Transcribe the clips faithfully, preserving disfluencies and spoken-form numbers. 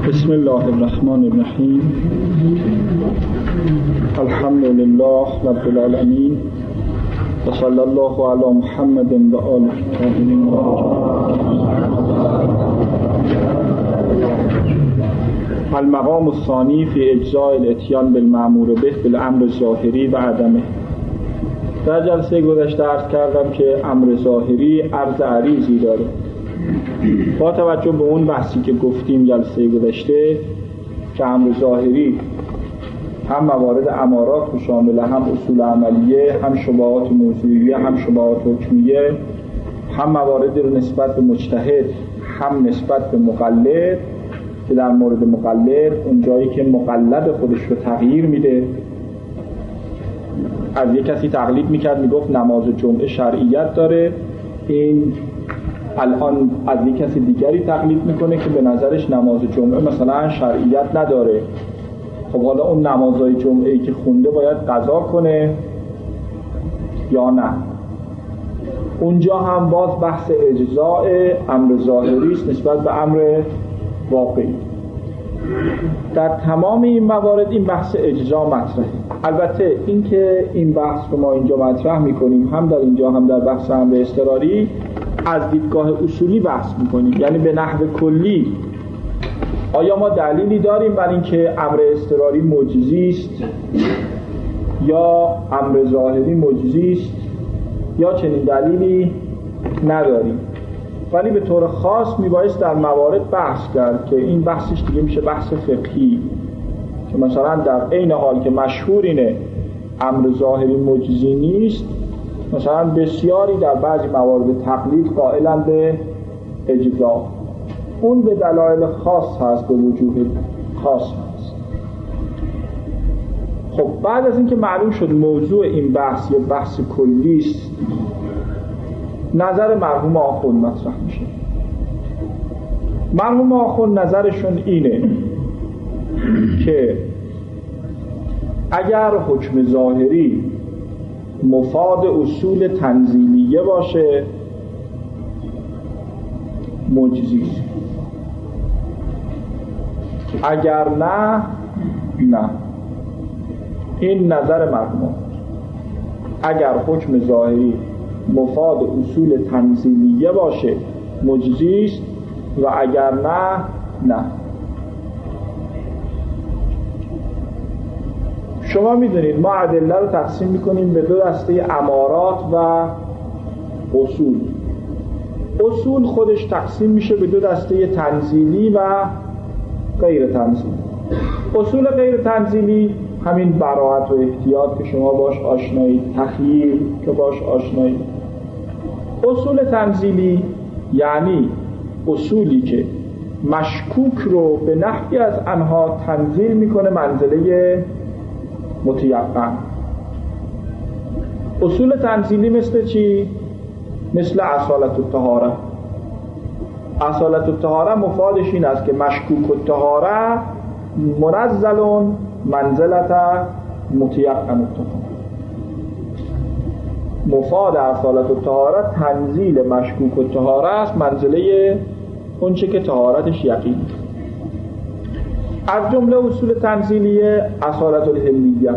بسم الله الرحمن الرحیم. الحمد لله رب العالمین و صلی الله علی محمد و آله الطاهرین. المقام الثانی فی اجزاء الاتیان بالمأمور به بالامر الظاهری و عدمه. در جلسه گذشته عرض کردم که امر ظاهری عرض عریضی داره. با توجه به اون بحثی که گفتیم جلسه گذشته که امر ظاهری هم موارد امارات رو شامل، هم اصول عملیه، هم شبهات موضوعیه، هم شبهات حکمیه، هم موارد رو نسبت به مجتهد، هم نسبت به مقلد، که در مورد مقلد اون جایی که مقلد خودش رو تغییر میده، از یک کسی تقلید میکرد میگفت نماز جمعه شرعیت داره، این الان از یک کسی دیگری تقلید میکنه که به نظرش نماز جمعه مثلا شرعیت نداره. خب حالا اون نمازهای جمعه‌ای که خونده باید قضا کنه یا نه؟ اونجا هم باز بحث اجزاء امر ظاهری است نسبت به امر واقعی. در تمام این موارد این بحث اجزا مطرحه. البته این که این بحث رو ما اینجا مطرح میکنیم هم در اینجا هم در بحث امر اضطراری از دیدگاه اصولی بحث میکنیم، یعنی به نحو کلی آیا ما دلیلی داریم بر اینکه امر اضطراری معجزی است یا امر ظاهری معجزی است یا چنین دلیلی نداریم. ولی به طور خاص میبایست در موارد بحث کرد که این بحثش دیگه میشه بحث فقهی، که مثلا در عین حال که مشهور اینه امر ظاهری معجزی نیست، مثلا بسیاری در بعضی موارد تقلید قائلن به اجزا. اون به دلایل خاص هست، به وجوه خاص هست. خب بعد از اینکه معلوم شد موضوع این بحث یه بحث کلی است، نظر مرحوم آخوند مطرح میشه. مرحوم آخوند نظرشون اینه که اگر حکم ظاهری مفاد اصول تنزیلیه باشه معجزی است، اگر نه نه. این نظر مرحوم. اگر حکم ظاهری مفاد اصول تنزیلیه باشه معجزی است و اگر نه نه. شما میدونید ما ادله رو تقسیم میکنیم به دو دسته امارات و اصول. اصول خودش تقسیم میشه به دو دسته تنزیلی و غیر تنزیلی. اصول غیر تنزیلی همین براءت و احتیاط که شما باش آشنایید، تخییر که باش آشنایید. اصول تنزیلی یعنی اصولی که مشکوک رو به نحوی از آنها تنزیل میکنه منزله متیقن. اصول تنزیلی مثل چی؟ مثل اصالت الطهاره. اصالت الطهاره مفادش این است که مشکوک الطهاره منزل منزلت متیقن الطهاره. مفاد اصالت الطهاره تنزیل مشکوک الطهاره است منزله اون چه که طهارتش یقین. از جمله اصول تنزیلیه اصالت الحلیه.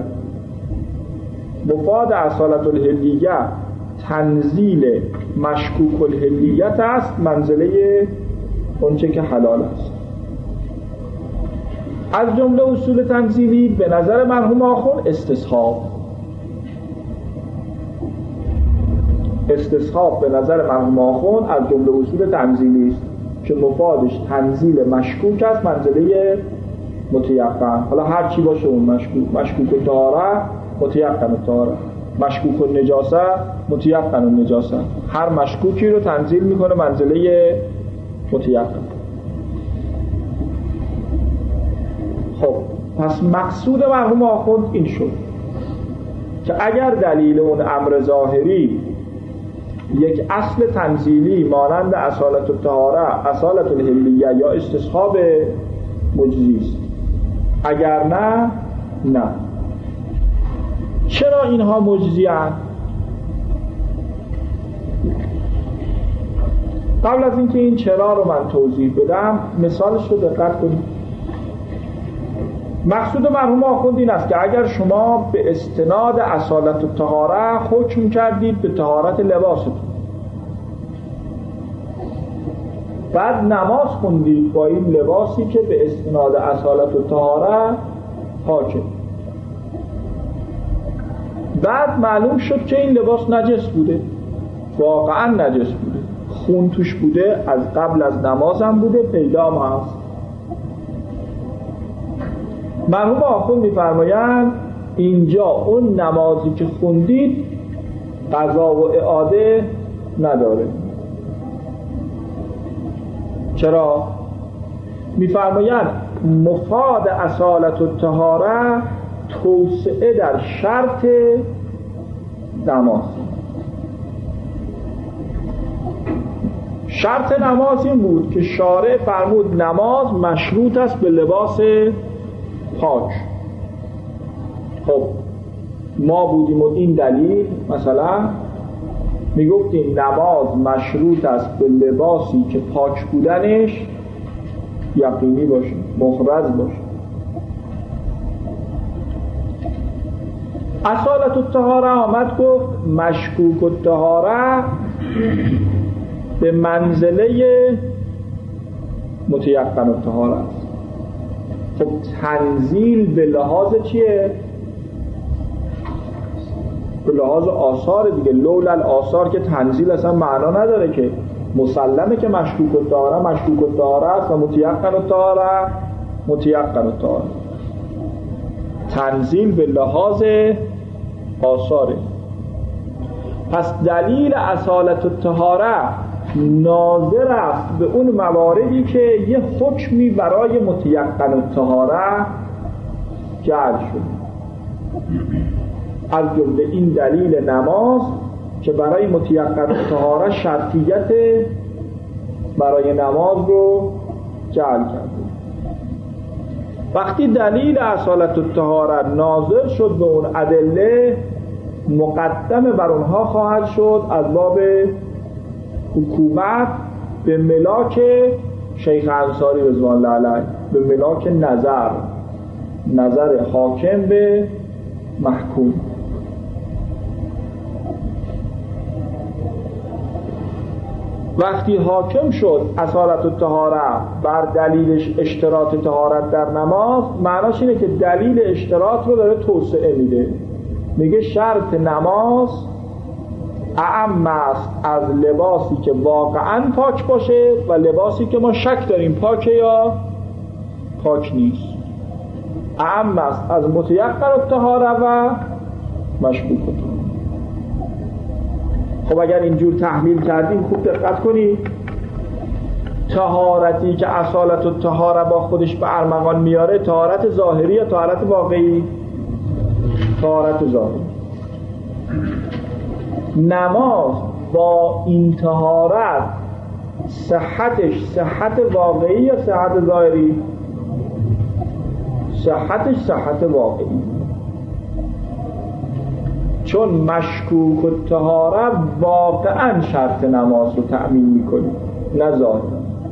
مفاد اصالت الحلیه تنزیل مشکوک الحلیت است منزله اونچه که حلال است. از جمله اصول تنزیلی به نظر مرحوم آخوند استصحاب. استصحاب به نظر مرحوم آخوند از جمله اصول تنزیلی است که مفادش تنزیل مشکوک است منزله متیقن. حالا هر چی باشه اون مشکوک، مشکوک الطهاره متیقن الطهاره، مشکوک النجاسه متیقن النجاسه. هر مشکوکی رو تنزیل میکنه منزله متیقن. خب پس مقصود مرحوم آخوند این شد که اگر دلیل اون امر ظاهری یک اصل تنزیلی مانند اصالت الطهاره، اصالت الحلیه یا استصحاب معجزی است، اگر نه نه. چرا اینها معجزی هستند؟ قبل از اینکه این چرا رو من توضیح بدم مثالش رو دقت کنید. مقصود مرحوم آخوند این است که اگر شما به استناد اصالت الطهاره حکم کردید به طهارت لباستون، بعد نماز خوندید با این لباسی که به استناد اصالت الطهاره پاکه، بعد معلوم شد که این لباس نجس بوده، واقعا نجس بوده، خون توش بوده، از قبل از نمازم بوده، پیدا هم هست. مرحوم آخوند می‌فرمایند اینجا اون نمازی که خوندید قضا و اعاده نداره. چرا؟ می‌فرمایند مفاد اصالت الطهاره توسعه در شرط نماز. شرط نماز این بود که شارع فرمود نماز مشروط است به لباس پاک. خب ما بودیم و این دلیل مثلا میگفتیم نماز مشروط است به لباسی که پاک بودنش یقینی باشه، مخرز باشه. اصالت الطهاره آمد گفت مشکوک الطهاره به منزله متیقن الطهاره است. خب تنزیل به لحاظ چیه؟ به لحاظ آثار دیگه. لولا الاثار که تنزیل اصلا معنا نداره، که مسلمه که مشکوک الطهاره مشکوک الطهاره است و متیقن الطهاره متیقن الطهاره. تنزیل به لحاظ آثاره. پس دلیل اصالت الطهاره ناظر است به اون مواردی که یه حکمی برای متیقن الطهاره جعل شد، از جمله این دلیل نماز که برای متیقن الطهاره شرطیت برای نماز رو جعل کرده. وقتی دلیل اصالت الطهاره ناظر شد به اون ادله، مقدم بر اونها خواهد شد از باب حکومت به ملاک شیخ انصاری رضوان الله علیه، به ملاک نظر نظر حاکم به محکوم. وقتی حاکم شد اصالت الطهاره بر دلیلش اشتراط طهارت در نماز، معناش اینه که دلیل اشتراط رو داره توسعه میده، میگه شرط نماز اعم است از لباسی که واقعا پاک باشه و لباسی که ما شک داریم پاکه یا پاک نیست. اعم است از متیقن الطهاره و مشکوک الطهاره. خب اگر اینجور تحلیل کردیم خوب دقت کنید، طهارتی که اصالت الطهاره با خودش به ارمغان میاره طهارت ظاهری یا طهارت واقعی؟ طهارت ظاهری. نماز با این طهارت صحتش صحت واقعی یا صحت ظاهری؟ صحتش صحت واقعی، چون مشکوک الطهاره واقعا شرط نماز رو تأمین میکنه نه ظاهر.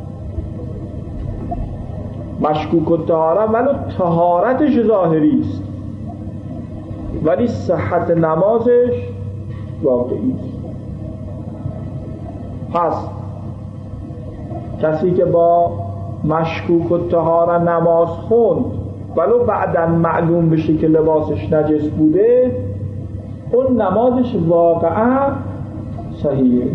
مشکوک الطهاره ولو طهارتش ظاهری است ولی صحت نمازش واقعی است. پس کسی که با مشکوک الطهاره نماز خوند ولو بعداً معلوم بشه که لباسش نجس بوده، اون نمازش واقعا صحیحه.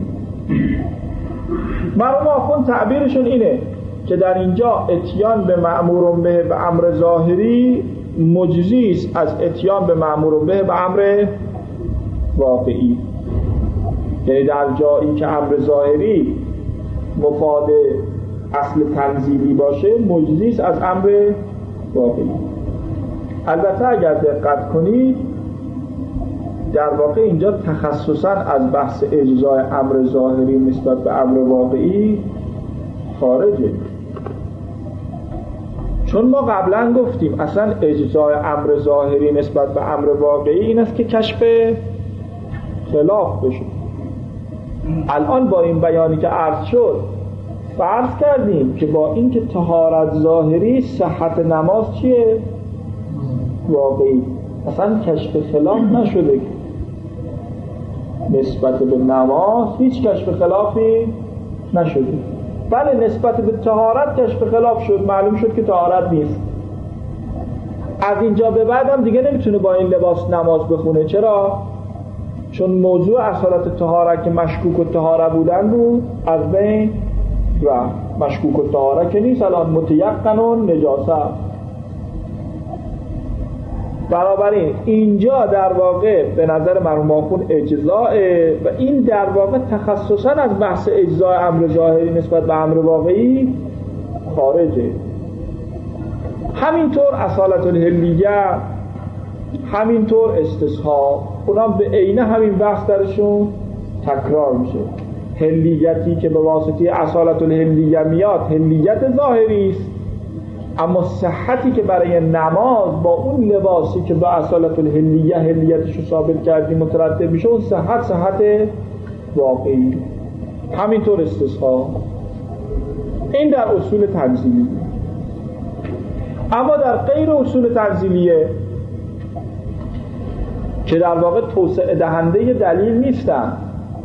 مرحوم آخوند تعبیرشون اینه که در اینجا اتیان به مأمور به به امر ظاهری مجزی است از اتیان به مأمور به به امر واقعی. یعنی در جایی که امر ظاهری مفاد اصل تنزیلی باشه مجزی است از امر واقعی. البته اگر دقت کنید در واقع اینجا تخصصاً از بحث اجزای امر ظاهری نسبت به امر واقعی خارجه، چون ما قبلا گفتیم اصلا اجزای امر ظاهری نسبت به امر واقعی این است که کشف خلاف بشه. الان با این بیانی که عرض شد فرض کردیم که با این که طهارت ظاهری صحت نماز چیه؟ واقعی. اصلا کشف خلاف نشده نسبت به نماز، هیچ کشف خلافی نشده. بله نسبت به طهارت کشف خلاف شد، معلوم شد که طهارت نیست. از اینجا به بعدم دیگه نمیتونه با این لباس نماز بخونه. چرا؟ چون موضوع اصالت طهارت که مشکوک و طهاره بودن بود از بین و مشکوک و طهاره که نیست، الان متیقن و نجاسه. بنابراین اینجا در واقع به نظر مرحوم آخوند اجزاءه و این در واقع تخصصا از بحث اجزاء امر ظاهری نسبت به امر واقعی خارجه. همینطور اصالت الحلیه، همینطور استصحاب، اونا به عینه همین بحث درشون تکرار میشه. حلیتی که به واسطه اصالت الحلیه میاد حلیت ظاهری است، اما صحتی که برای نماز با اون لباسی که با اصالت الحلیه حلیتش رو ثابت کردیم مترتب میشه، اون صحت صحت واقعی. همینطور استصحاب. این در اصول تنزیلی. اما در غیر اصول تنزیلیه که در واقع توسعه دهنده دلیل نیستن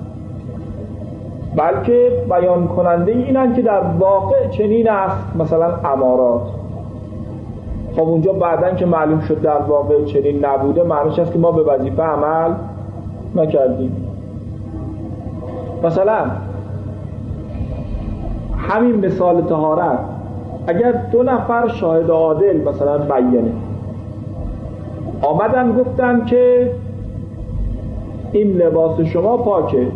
بلکه بیان کننده اینن که در واقع چنین است، مثلا امارات. خب اونجا بعدن که معلوم شد در واقع چنین نبوده، معنیش است که ما به وظیفه عمل نکردیم. مثلا همین مثال طهارت، اگر دو نفر شاهد عادل مثلا بیانه آمدن گفتن که این لباس شما پاکه،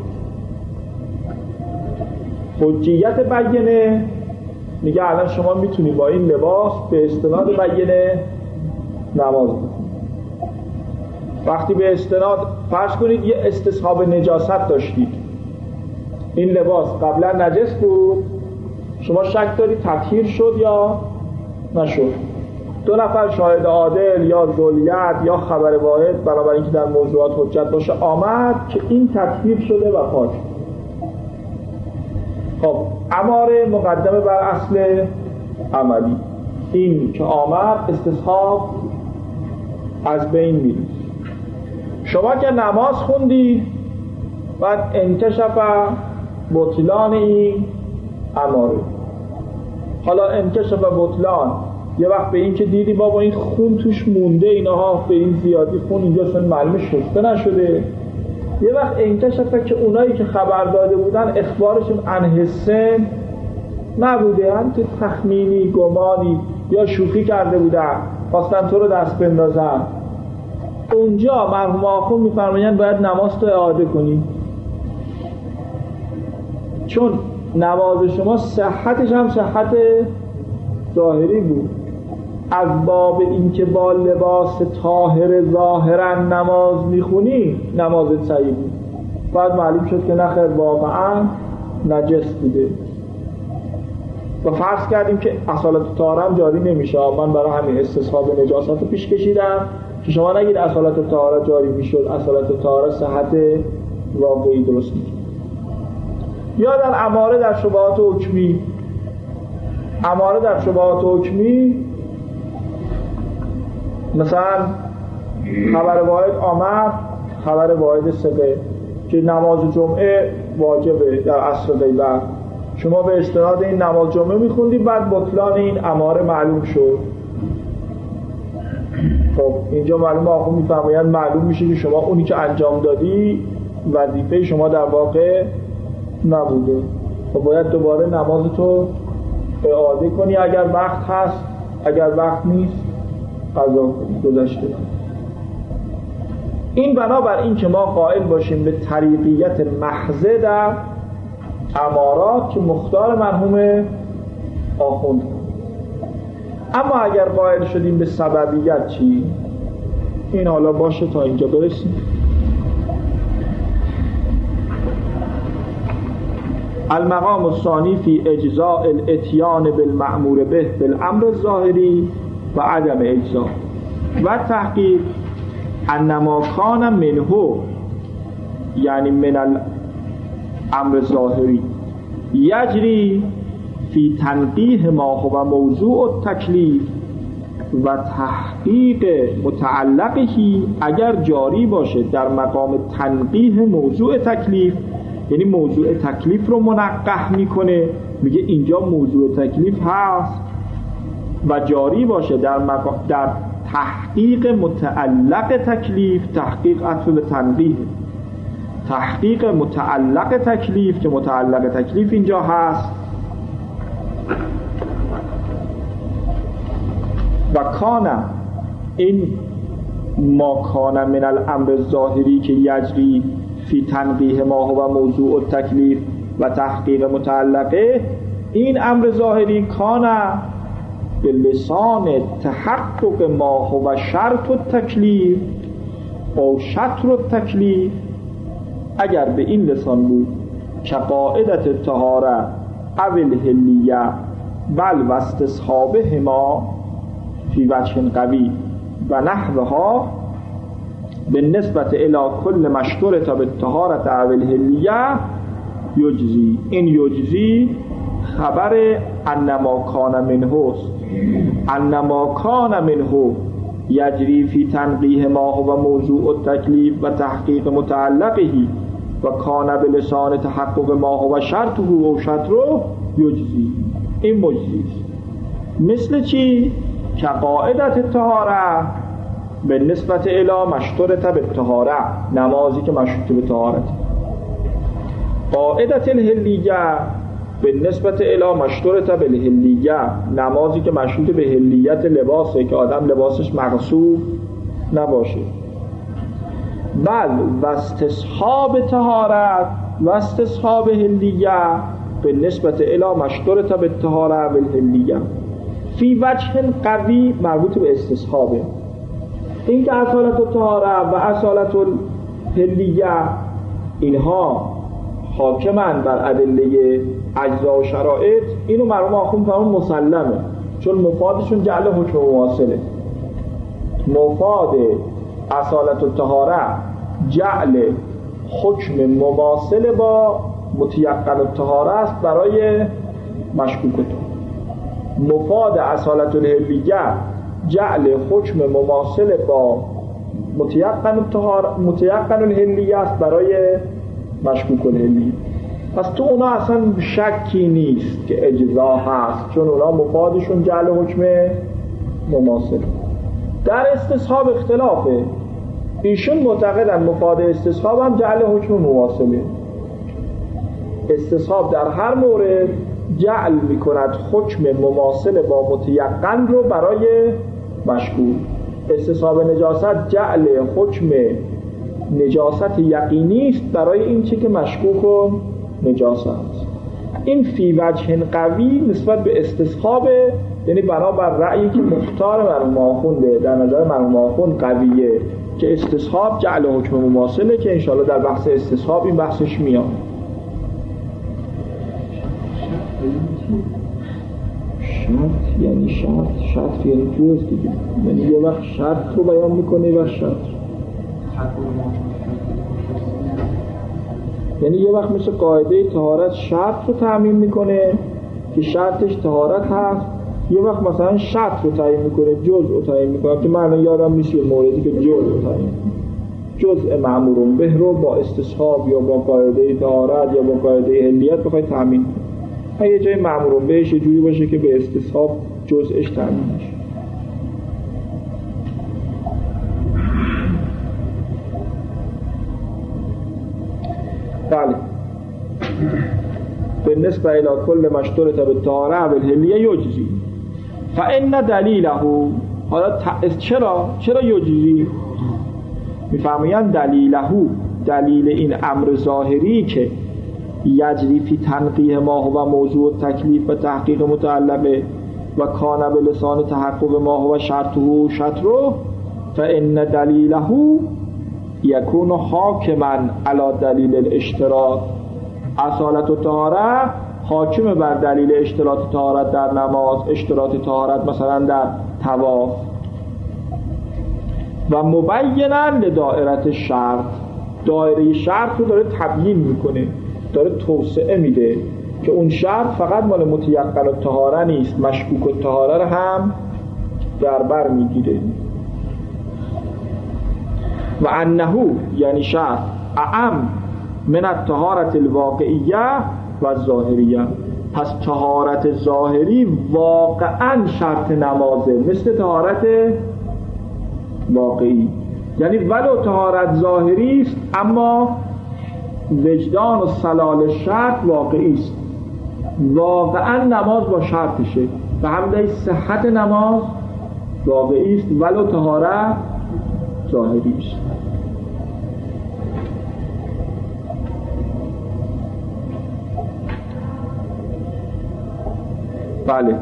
حجیت بیانه میگه الان شما میتونی با این لباس به استناد بیانه نماز بخونید. وقتی به استناد فرض کنید یه استصحاب نجاست داشتید، این لباس قبلا نجس بود، شما شک دارید تطهیر شد یا نشد. دو نفر شاهد عادل یا ذولیت یا خبر واحد بنابراین که در موضوعات حجت باشه آمد که این تطهیر شده و پاک. خب اماره مقدمه بر اصل عملی، این که آمد استصحاب از بین میره. شما که نماز خوندی و انکشف بطلان این اماره. حالا انکشف بطلان یه وقت به این که دیدی بابا این خون توش مونده، اینها به این زیادی خون اینجا اصلا معلومه شسته نشده. یه وقت انکشفه که اونایی که خبر داده بودن اخبارشون انحسن نبوده، هم که تخمینی گمانی یا شوخی کرده بودن خواستن تو رو دست بندازن. اونجا مرحوم آخوند میفرمایند باید نماز تو اعاده کنی، چون نماز شما صحتش هم صحت ظاهری بود. از باب این که با لباس طاهر ظاهرا نماز میخونی نمازت صحیح بود، بعد معلوم شد که نخیر واقعا نجس بوده و فرض کردیم که اصالت طهاره هم جاری نمیشه. من برای همین استصحاب نجاست رو پیش کشیدم که شما نگید اصالت طهاره جاری میشد، اصالت طهاره صحت واقعی درست میشه. یا در اماره در شبهات حکمی، اماره در شبهات حکمی مثلا خبر واحد آمد، خبر واحد ثقه که نماز جمعه واجبه در عصر غیبت، شما به استناد این نماز جمعه میخوندی، بعد بطلان این اماره معلوم شد. خب اینجا معلوم آخوند میفرمایند معلوم میشه که شما اونی که انجام دادی وظیفه شما در واقع نبوده. خب باید دوباره نمازتو اعاده کنی اگر وقت هست، اگر وقت نیست قضا کنی، گذشته. این بنابر این که ما قائل باشیم به طریقیت محضه در امارات که مختار مرحوم آخوند. اما اگر قائل شدیم به سببیت چی؟ این حالا باشه تا اینجا برسیم. المقام الثانی فی اجزاء الاتیان بالمأمور به بالامر الظاهری و عدم اجزاء و تحقیق انما کان منه، یعنی من الامر الظاهری یجری فی تنقیح ما هو موضوع التکلیف و تحقیق متعلقهی اگر جاری باشه در مقام تنقیح موضوع تکلیف، یعنی موضوع تکلیف رو منقح میکنه، میگه اینجا موضوع تکلیف هست و جاری باشه در مقام در تحقیق متعلق تکلیف. تحقیق عطف به تنقیح، تحقیق متعلق تکلیف که متعلق تکلیف اینجا هست. و کان، این ما کان من الامر ظاهری که یجری فی تنقیح ما هو موضوع تکلیف و تحقیق متعلقه، این امر ظاهری کان به لسان تحقق ما هو شرط التکلیف او شطر التکلیف، اگر به این لسان بود که قاعدت طهاره او الحلیه بل و استصحابهما فی وجه قوی و نحوها به نسبت الی کل مشترط بالطهارة او الحلیه یجزی. این یجزی خبر انما کان منه است، انما کان منه یجری فی تنقیح ما هو موضوع التکلیف و تحقیق متعلقه و کان بلسان تحقق ما هو شرطه و شطره یجزی. این مجزی است. مثل چی؟ که قاعدت طهاره به نسبت الی مشترط بالطهاره، نمازی که مشروط به طهارت. قاعدت الحلیه به نسبت الی مشترط بالحلیه، نمازی که مشروط به حلیت لباسه که آدم لباسش مغصوب نباشه. بل و استصحاب طهارت و استصحاب حلیه به نسبت الی مشترط بالطهاره بالحلیه فی وجه قوی مربوط به استصحابه. این که اصالت الطهاره و اصالت الحلیه اینها حاکمن بر ادله اجزا و شرایط، اینو مرحوم آخوند فرمون مسلمه، چون مفادشون جعل حکم مواصله. مفاد اصالت الطهاره جعل حکم مواصل با متیقن الطهاره است برای مشکوک الطهاره. مفاد اصالت الحلیه جعل حکم مماثل با متیقن الطهاره متیقن الحلیه است برای مشکوک الحلیه. پس تو اونا اصلا شکی نیست که اجزا هست، چون اونا مفادشون جعل حکم مماثل. در استصحاب اختلافه، ایشون معتقدن مفاد استصحاب هم جعل حکم مماثله. استصحاب در هر مورد جعل میکند حکم مماثل با متیقن رو برای مشکوک. استصحاب نجاست جعل حکم نجاست یقینی است برای این چی که مشکوک و نجاست است. این فی وجه قوی نسبت به استصحاب، یعنی بنابر رأیی که مختار مرحوم آخونده، در نظر مرحوم آخوند قویه که استصحاب جعل حکم مماثله، که انشاءالله در بحث استصحاب این بحثش میاد. شرط یعنی شرط، شرط یعنی جز دیگه، یعنی یه وقت شرط رو بیان میکنه و شرط، یعنی یه وقت مثل قاعده طهارت شرط رو تعیین میکنه که شرطش طهارت هست، یه وقت مثلا شرط رو تعیین میکنه، جزء رو تعیین میکنه. تو من یادم نیست یه موردی که جزء رو تعیین میکنه، جزء مأمور به رو با استصحاب یا با قاعده طهارت یا با قاعده حلیت بخوای تعیین کنی. یه جای مأمور بهش یه جوری باشه که به استصحاب جزءش تعیین میشه. بله، بالنسبه الى کل مشترط بالطهاره و الحلیه یجزی فان دلیله. حالا چرا چرا یجزی؟ میفرمایند دلیله، دلیل این امر ظاهری که یجری فی تنقیح ما هو موضوع تکلیف و تحقیق متعلقه و کان بلسان تحقق ما هو شرطه و شطره، فان دلیله یکون حاکما علی دلیل الاشتراط. اصالت و طهارت حاکم بر دلیل اشتراط طهارت در نماز، اشتراط طهارت مثلا در طواف، و مبینا لدائره شرط، دایره شرط رو داره تبیین میکنه، داره توسعه میده که اون شرط فقط مال متیقن الطهاره نیست، مشکوک الطهاره هم در بر میگیره. و انه یعنی شرط اعم من الطهارت الواقعیه و ظاهریه. پس طهارت ظاهری واقعا شرط نمازه مثل طهارت واقعی، یعنی ولو طهارت ظاهری است اما وجدان و سلال شرط واقعی است. واقعا نماز با شرطشه و همین صحت نماز واقعی است ولو طهارت ظاهری است. بله.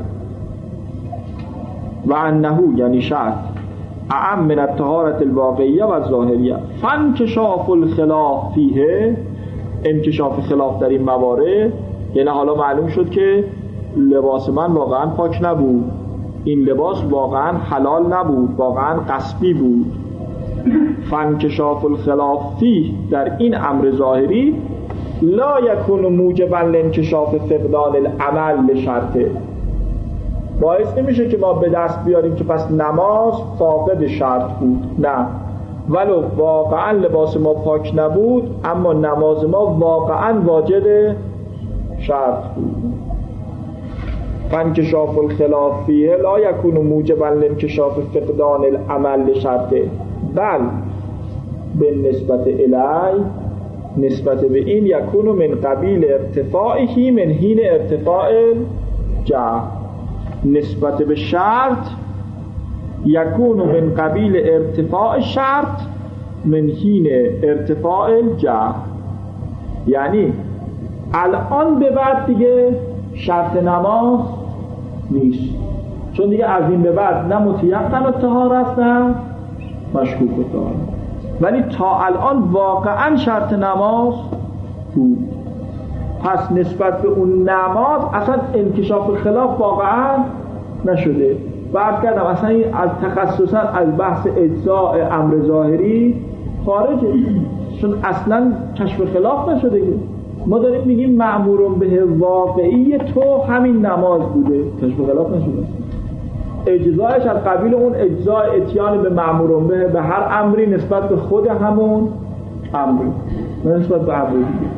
و انه یعنی شرط اعم من الطهارت الواقعیه و ظاهریه. فانکشاف الخلاف فیه، انکشاف خلاف در این موارد، یعنی حالا معلوم شد که لباس من واقعا پاک نبود، این لباس واقعا حلال نبود، واقعا غصبی بود. فانکشاف الخلاف فیه در این امر ظاهری لا یکون موجبا لانکشاف فقدان العمل لشرطه، باعث نمیشه که ما به دست بیاریم که پس نماز فاقد شرط بود. نه، ولو واقعا لباس ما پاک نبود اما نماز ما واقعا واجد شرط بود. فانکشاف الخلاف فیه لا یکون موجبا لانکشاف فقدان العمل لشرطه، بل به نسبت الی، نسبت به این یکون من قبیل ارتفاعی من حین ارتفاع جهل، نسبت به شرط یکون من قبیل ارتفاع شرط من حین ارتفاع جهل، یعنی الان به بعد دیگه شرط نماز نیست، چون دیگه از این به بعد نه متیقن الطهارة است نه مشکوک الطهارة، ولی تا الان واقعا شرط نماز بود. پس نسبت به اون نماز اصلا انکشاف خلاف واقعا نشده. بعد کردم اصلا این از تخصصا از بحث اجزاء امر ظاهری خارجه، چون اصلا کشف خلاف نشده. ما داریم میگیم مأمورون به واقعی تو همین نماز بوده، کشف خلاف نشده. اجزایش از قبیل اون اجزاء اتیان به مأمورون به به هر امری نسبت به خود همون امری نسبت به امری دیگه.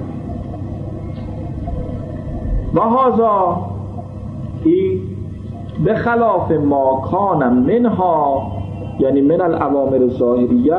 و هذا این به خلاف ما کان منها، یعنی من الاوامر ظاهریه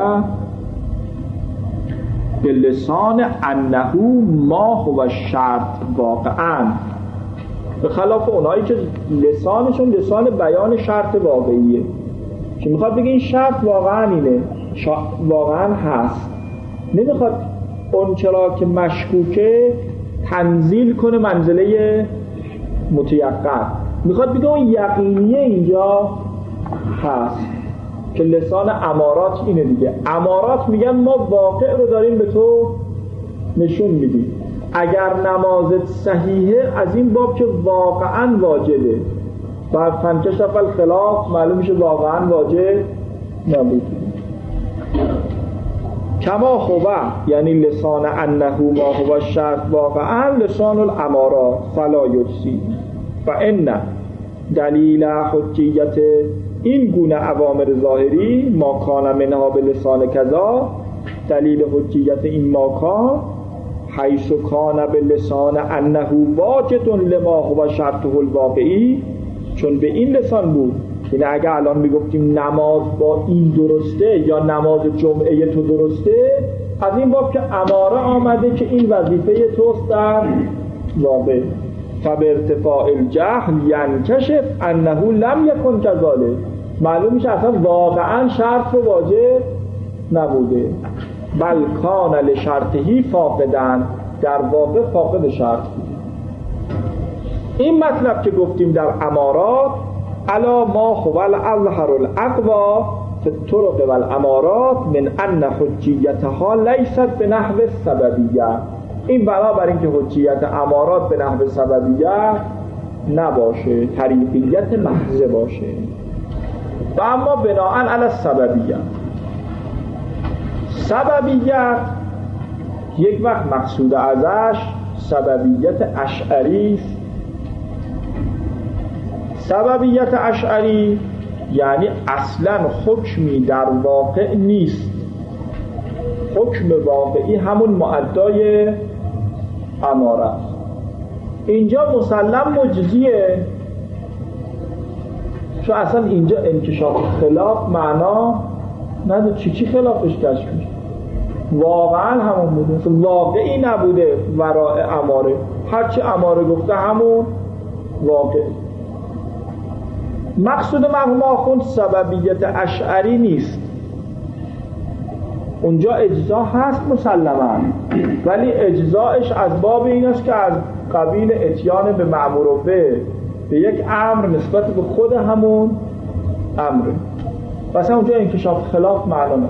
به لسان انه ما هو شرط واقعا، به خلاف اونایی که لسانشون لسان بیان شرط واقعیه، که میخواد بگه این شرط واقعا اینه، واقعا هست، نمیخواد اون چرا که مشکوکه تنزیل کنه منزله متیقن، میخواد بگه اون یقینیه اینجا هست، که لسان امارات اینه دیگه. امارات میگن ما واقع رو داریم به تو نشون میدیم، اگر نمازت صحیحه از این باب که واقعا واجبه، و فانکشاف الخلاف معلوم میشه واقعا واجب نبود. کما خوبه یعنی لسان انه ما هو شرط واقعا لسان الامارات فلا یجزی، و ان دلیل حجیت این گونه اوامر ظاهری ما کان منها به لسان کذا، دلیل حجیت این ماکان حیث کان به لسان انه واجد لما هو شرطه الواقعی، چون به این لسان بود. یعنی اگه الان میگفتیم نماز با این درسته یا نماز جمعه تو درسته، از این باب که اماره آمده که این وظیفه توست در واقع، فبه ارتفاع الجهل ینکشف انه لم یکن کذالک، معلوم میشه اصلا واقعا شرط و واجب نبوده، بل کان لشرطهی فاقدن، در واقع فاقد شرط بود. این مطلب که گفتیم در امارات علا ما هو الاظهر الاقوى فی الطرق والامارات من ان حجیتها لیست به نحو سببیه، این بنابر این که حجیت امارات به نحو سببیه نباشه، طریقیت محض باشه، و اما بناءً علی السببیه. سببیت یک وقت مقصود ازش سببیت اشعری، سببیت اشعری یعنی اصلا حکمی در واقع نیست. حکم واقعی همون معدای اماره است. اینجا مسلم مجزیه، چون اصلا اینجا انکشاف خلاف معنا نداره. چی چی خلافش کشف میشه؟ واقعا همون بوده، واقعی نبوده وراء اماره. هرچی اماره گفته همون واقع. مقصود مرحوم آخوند سببیت اشعری نیست. اونجا اجزا هست مسلماً، ولی اجزایش از باب این است که از قبیل اتیان به مأمور به به یک امر نسبت به خود همون امره. مثلا اونجا انکشاف خلاف معلومه.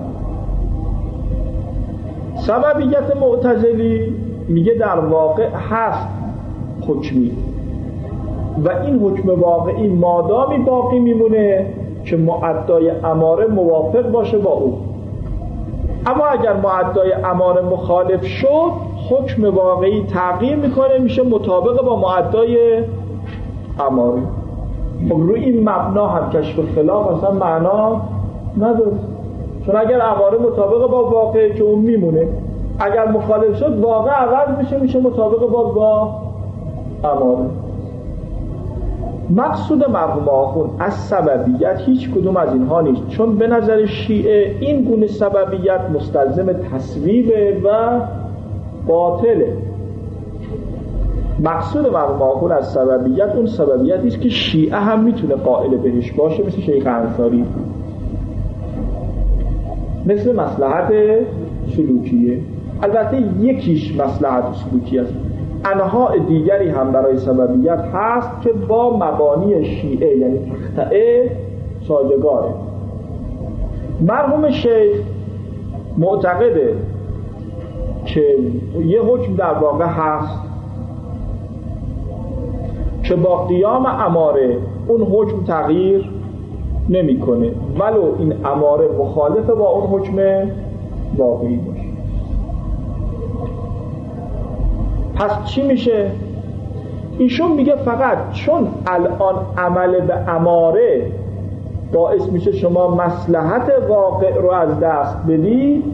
سببیت معتزلی میگه در واقع هست حکمی و این حکم واقعی مادامی باقی میمونه که معدای اماره موافق باشه با او. اما اگر معدای اماره مخالف شد، حکم واقعی تغییر میکنه، میشه مطابق با معدای اماره. خب روی این مبنا هم کشف خلاف اصلا معنا نداره، چون اگر اماره مطابق با واقع که اون میمونه، اگر مخالف شد واقع عوض میشه، میشه مطابق با با اماره. مقصود مرحوم آخوند از سببیت هیچ کدوم از اینها نیست، چون به نظر شیعه این گونه سببیت مستلزم تصویبه و باطله. مقصود مرحوم آخوند از سببیت اون سببیتی است که شیعه هم میتونه قائل بهش باشه، مثل شیخ انصاری، مثل مصلحت سلوکیه. البته یکیش مصلحت سلوکی است، انواع دیگری هم برای سببیت هست که با مبانی شیعه یعنی تخطئه سازگاره. مرحوم شیخ معتقده که یه حکم در واقع هست که با قیام اماره اون حکم تغییر نمی کنه، ولو این اماره مخالف با اون حکم واقعی باشه. پس چی میشه؟ ایشون میگه فقط چون الان عمل به اماره باعث میشه شما مصلحت واقع رو از دست بدی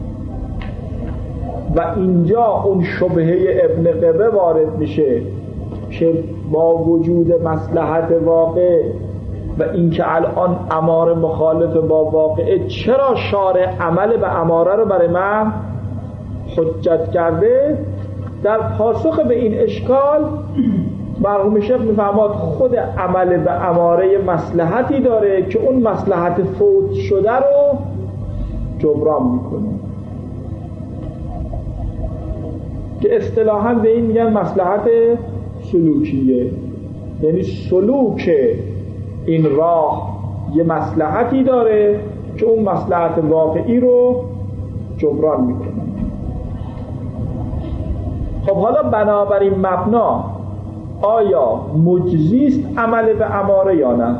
و اینجا اون شبهه ابن قبه وارد میشه که با وجود مصلحت واقع و اینکه الان اماره مخالف با واقع، چرا شارع عمل به اماره رو برای من حجت کرده؟ در پاسخ به این اشکال مرحوم شیخ میفرماد خود عمل به اماره مصلحتی داره که اون مصلحت فوت شده رو جبران میکنه، که اصطلاحاً به این میگن مصلحت سلوکیه. یعنی سلوک این راه یه مصلحتی داره که اون مصلحت واقعی رو جبران میکنه. خب حالا بنابراین مبنا آیا مجزیست عمل به اماره یا نه؟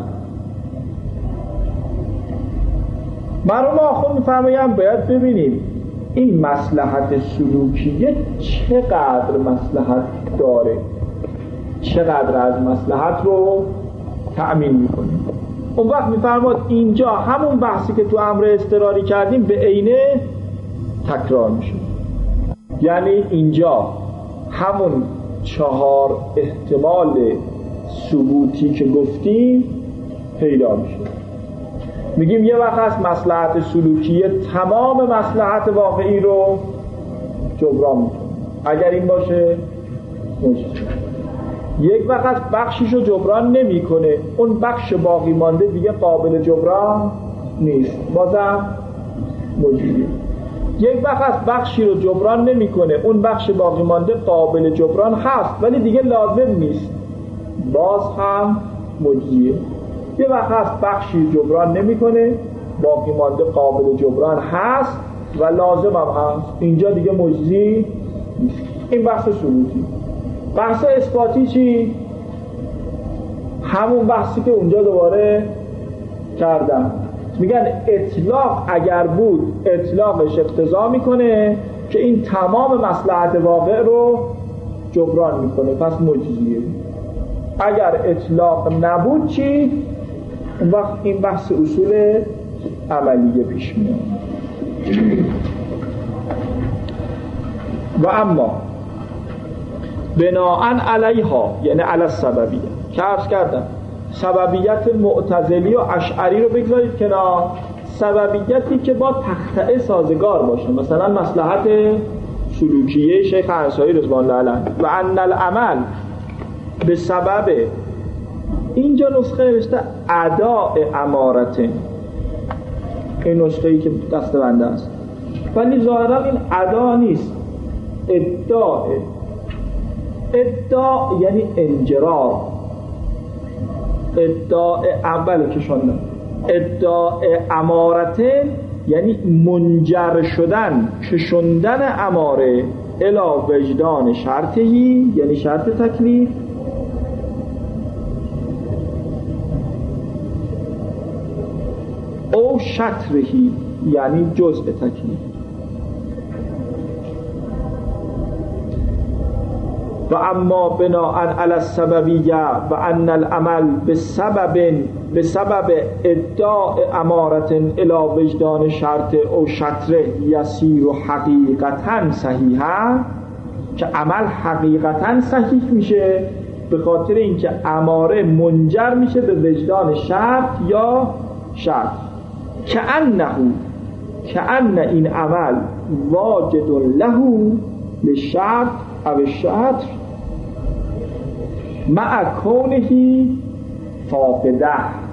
مرحوم آخوند می‌فرمایند باید ببینیم این مصلحت سلوکیه چقدر مصلحت داره، چقدر از مصلحت رو تأمین میکنه. اون وقت می‌فرماد اینجا همون بحثی که تو امر اضطراری کردیم به عینه تکرار میشه. یعنی اینجا همون چهار احتمال ثبوتی که گفتیم پیدا میشه. میگیم یه وقت هست مصلحت سلوکیه تمام مصلحت واقعی رو جبران میکنه، اگر این باشه مجزی. یک وقت بخشیش رو جبران نمیکنه، اون بخش باقی مانده دیگه قابل جبران نیست، بازم مجزیه. یک وقت بخشی رو جبران نمیکنه، اون بخش باقی مانده قابل جبران هست ولی دیگه لازم نیست، باز هم مجزیه. یک وقت بخشی جبران نمیکنه، باقی مانده قابل جبران هست و لازم هم هست، اینجا دیگه مجزی نیست. این بحث ثبوتی. بحث اثباتی چی؟ همون بحثی که اونجا دوباره کردم. میگن اطلاق اگر بود اطلاقش اقتضا میکنه که این تمام مصلحت واقع رو جبران میکنه، پس مجزیه. اگر اطلاق نبود چی؟ اون وقت این بحث اصول عملیه پیش میاد. و اما بناءً علیها یعنی علی السببیه که عرض کردم سببیت معتزلی و اشعری رو بگذارید کنار، سببیتی که با تخطئه سازگار باشه، مثلا مصلحت سلوکیه شیخ انصاری رضوان الله علیه و ان العمل به سبب، اینجا نسخه نوشته اداء امارته، این نسخه‌ای که دست بنده است، ولی ظاهرا این ادا نیست، ادعا. ادعا یعنی انجرار، ادعا اول کشوندن، ادعا امارته یعنی منجر شدن، کشوندن اماره الی وجدان شرطهی یعنی شرط تکلیف، او شطرهی یعنی جزء تکلیف. و اما بناءً علی السببیه و ان العمل بسبب بسبب ادعاء امارة الی وجدان شرط او شطره یسیر و حقیقتاً صحیحا، که عمل حقیقتاً صحیح میشه به خاطر اینکه اماره منجر میشه به وجدان شرط یا شرط. که انه که ان این عمل واجد له للشرط او الشطر مع کونهی فاقده،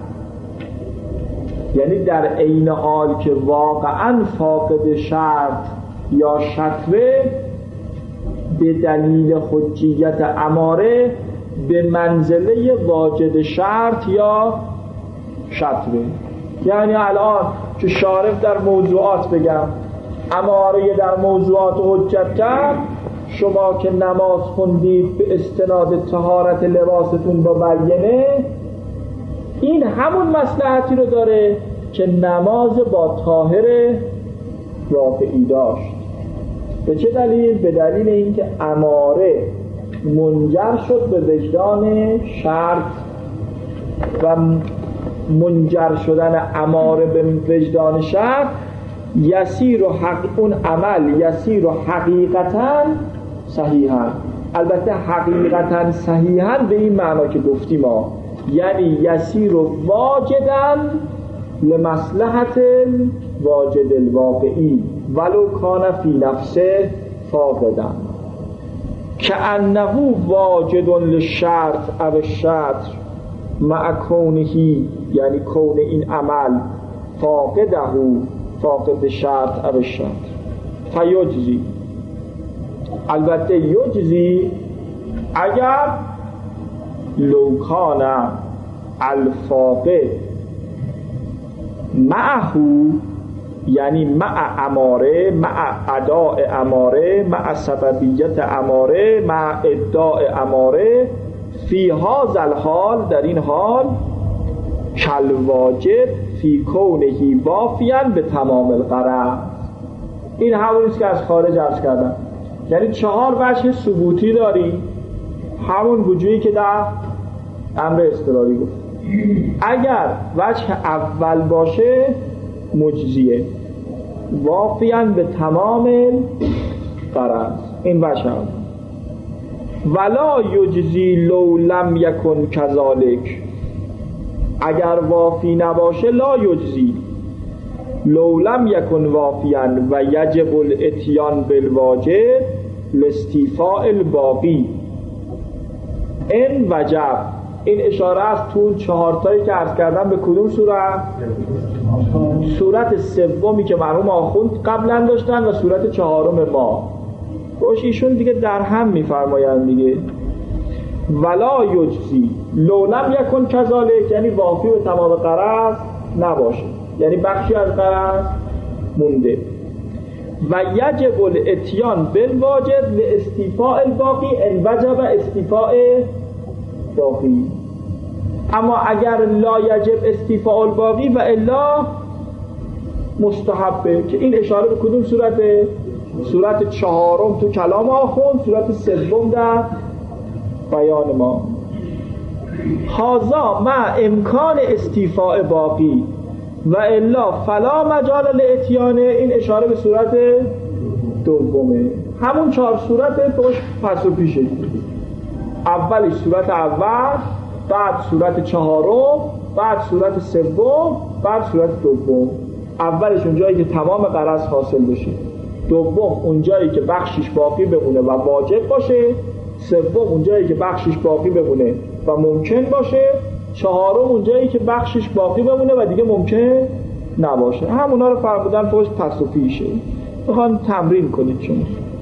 یعنی در عین حال که واقعا فاقد شرط یا شطره به دلیل حجیت اماره به منزله واجد شرط یا شطره. یعنی الان که شارف در موضوعات بگم اماره در موضوعات حجت کرد، شما که نماز خوندید به استناد طهارت لباستون با بیانه، این همون مصلحتی رو داره که نماز با طاهر رافعی داشت. به چه دلیل؟ به دلیل اینکه اماره منجر شد به وجدان شرط و منجر شدن اماره به وجدان شرط یسیر و حق اون عمل یسیر و حقیقتاً صحیحاً. البته حقیقتاً صحیحاً به این معنا که گفتیم ما، یعنی یسیر و واجداً لمصلحت واجد الواقعی ولو کان فی نفسه فاقداً. که انه واجد للشرط او الشطر مع کونهی یعنی کون این عمل فاقده فاقد شرط او الشطر فیجزی. البته یجزی اگر لو کان الفاقد معهو یعنی مع اماره، مع اداء اماره، مع سببیت اماره، مع ادعاء اماره، فی هذا الحال در این حال کل واجب فی کونهی وافیاً به تمام الغرض. این همونیست که از خارج عرض کردم، یعنی چهار وجه ثبوتی داری، همون وجوهی که در امر اضطراری گفت. اگر وجه اول باشه مجزیه وافیاً به تمام غرض، این وجه اول. ولا یجزی لو لم یکن کذالک، اگر وافی نباشه لا یجزی لو لم یکن وافیاً و یجب الاتیان بالواجب لاستیفاء الباقی این وجب. این اشاره است تو چهارتایی که عرض کردم به کدوم صورت؟ صورت سومی که مرحوم آخوند قبلا داشتن و صورت چهارم ما. باشه ایشون دیگه در هم میفرمایند دیگه. ولا یجزی لو لم یکن کذالک یعنی وافی به تمام غرض نباشه، یعنی بخشی از غرض مونده. و یجب الاتیان بالواجب لاستیفاء الباقی ان وجب استیفاء باقی. اما اگر لا یجب استیفاء الباقی و الا مستحبه، که این اشاره به کدوم صورته؟ صورت چهارم تو کلام آخوند، صورت سوم در بیان ما. هازا مع امکان استیفاء باقی و الا فلا مجال لاتیانه، این اشاره به صورت دومه، همون چهار صورت توش پس و پیشه. اولش صورت اول، بعد صورت چهارم، بعد صورت سوم، بعد صورت دوم. اولش اونجایی که تمام غرض حاصل بشه، دوم اونجایی که بخشش باقی بمونه و واجب باشه، سوم اونجایی که بخشش باقی بمونه و ممکن باشه، چهارم اونجایی که بخشش باقی بمونه و دیگه ممکن نباشه. همونا رو فرمودن پشت پس و پیشه. بخوان تمرین کنید شما.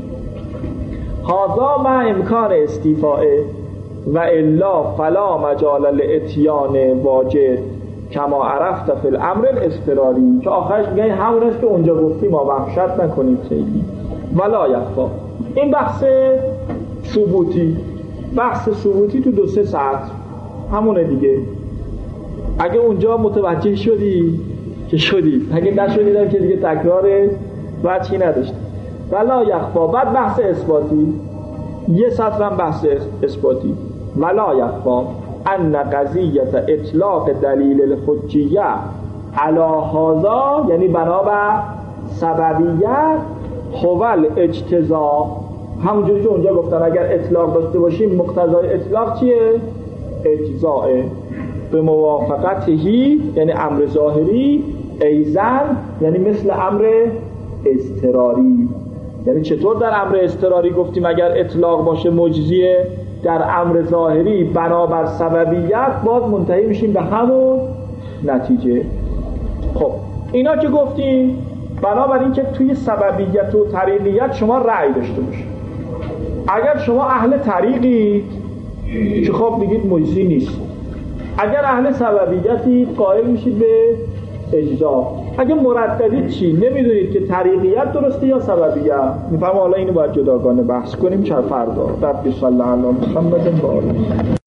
هذا ما امکان استیفاء و الا فلا مجال لاتیان واجب کما عرفت فی الامر الاضطراری، که آخرش میگه همون است که اونجا گفتیم، ما وحشت نکنید خیلی. ولا یخفا، این بحث ثبوتی، بحث ثبوتی تو دو سه ساعت همونه دیگه. اگه اونجا متوجه شدی که شدی، اگه نشدیدم که دیگه تکرار وجهی نداشت. ولا یخفا، بعد بحث اثباتی، یه سطرم بحث اثباتی. ولا یخفا ان قضیت اطلاق دلیل الحجیه علی هذا، یعنی بنابر سببیت، هو الاجتزا، همونجوری که اونجا گفتن اگر اطلاق داشته باشیم مقتضای اطلاق چیه؟ اجزاء به موافقتهی، یعنی امر ظاهری، ایزن یعنی مثل امر اضطراری. یعنی چطور در امر اضطراری گفتیم اگر اطلاق باشه مجزیه، در امر ظاهری بنابر سببیت باز منتهی میشیم به همون نتیجه. خب اینا که گفتیم بنابراین که توی سببیت و طریقیت شما رأی داشته باشید. اگر شما اهل طریقید که خب میگید مجزی نیست، اگر اهل سببیتی قائل میشید به اجزا. اگه مرددید چی؟ نمیدونید که طریقیت درسته یا سببیت، میفهم. حالا اینو باید جداگانه بحث کنیم چه فردا. رب صلی الله علی محمد و آله.